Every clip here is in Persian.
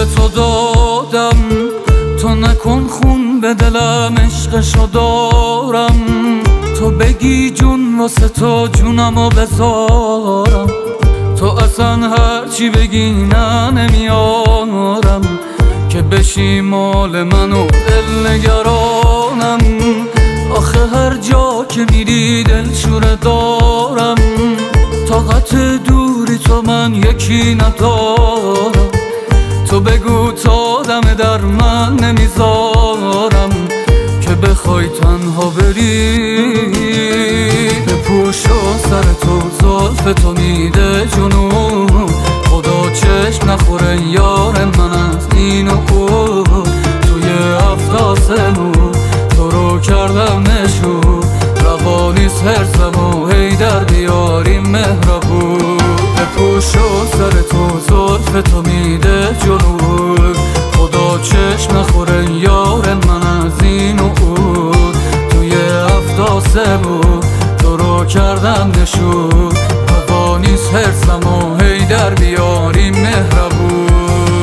به تو دادم، تو نکن خون به دلم، عشقشو دارم. تو بگی جون واسه تو جونمو بذارم، تو اصلا هرچی بگی نه نمیارم، که بشی مال من و دل نگرانم. آخه هر جا که میری دلشوره دارم، طاقت دوری تو من یکی ندارم. تو بگو تا دم در من نمیذارم، که بخوای تنها بری. بپوش و سر تو زلف تو میده جنون، خدا چشم نخوره یار من از این و اون. توی هفت آسمون تو رو کردم نشون، روا نیست حرصم و هی در بیاریم مهربون. بپوش و سر تو زلف تو میده جنون، خدا چشم نخوره یار من از این و اون. توی هفت آسمون تو رو کردم نشون، روا نیست حرصم و هی در بیاریم مهربون.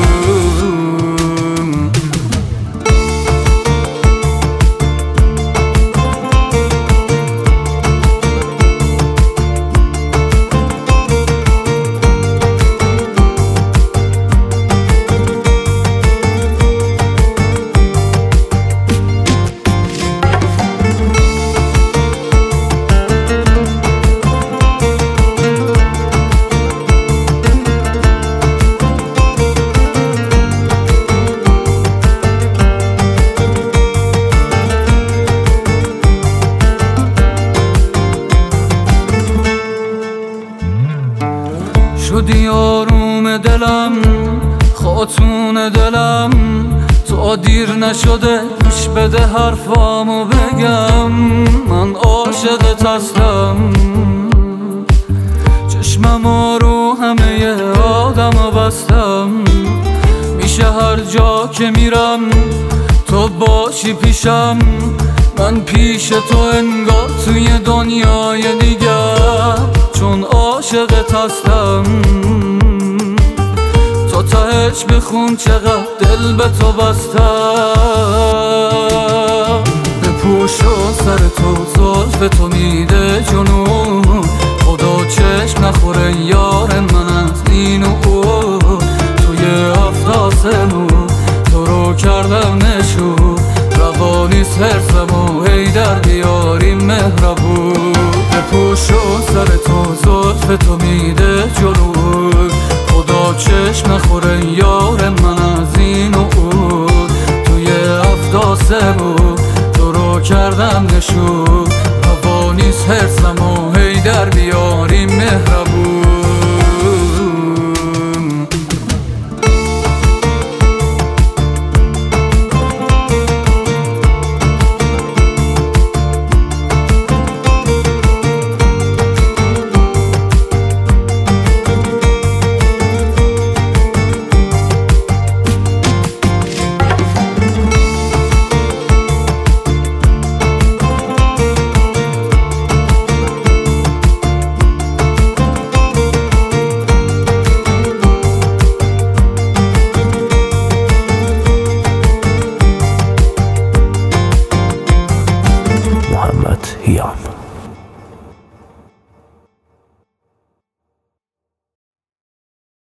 شدی آروم دلم، خاتون دلم، تا دیر نشده گوش بده حرفامو بگم. من عاشقت هستم، چشمم رو همه آدم بستم. میشه هر جا که میرم تو باشی پیشم، من پیش تو انگار توی دنیای دیگر، چون عاشقت هستم. تو تهش بخون چقدر دل به تو بستم. بپوش و سر تو زلف تو میده جنون، خدا چشم نخوره یار من از این و اون. توی هفت آسمون تو رو کردم نشون، روا نیست حرصم و هی در بیاریم مهربون. بپوش و سر تو زلف تو میده جنون، خدا چشم نخوره یار من از این و اون. توی هفت آسمون تو رو کردم نشون، روا نیست حرصم و هی در بیاریم مهربون. محمد هیام.